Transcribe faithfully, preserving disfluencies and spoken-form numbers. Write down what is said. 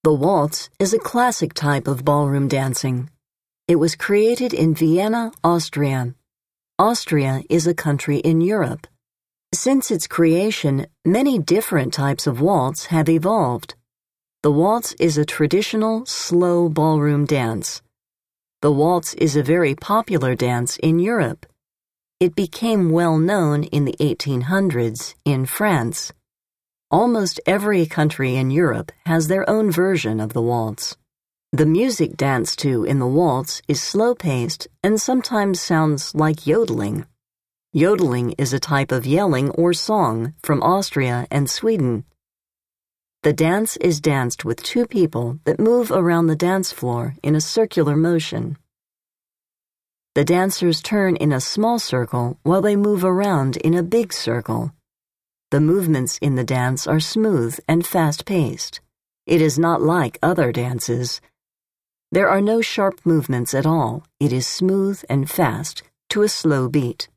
The waltz is a classic type of ballroom dancing. It was created in Vienna, Austria. Austria is a country in Europe. Since its creation, many different types of waltz have evolved. The waltz is a traditional, slow ballroom dance. The waltz is a very popular dance in Europe. It became well known in the eighteen hundreds in France. Almost every country in Europe has their own version of the waltz. The music danced to in the waltz is slow-paced and sometimes sounds like yodeling. Yodeling is a type of yelling or song from Austria and Sweden. The dance is danced with two people that move around the dance floor in a circular motion. The dancers turn in a small circle while they move around in a big circle. The movements in the dance are smooth and fast-paced. It is not like other dances. There are no sharp movements at all. It is smooth and fast to a slow beat.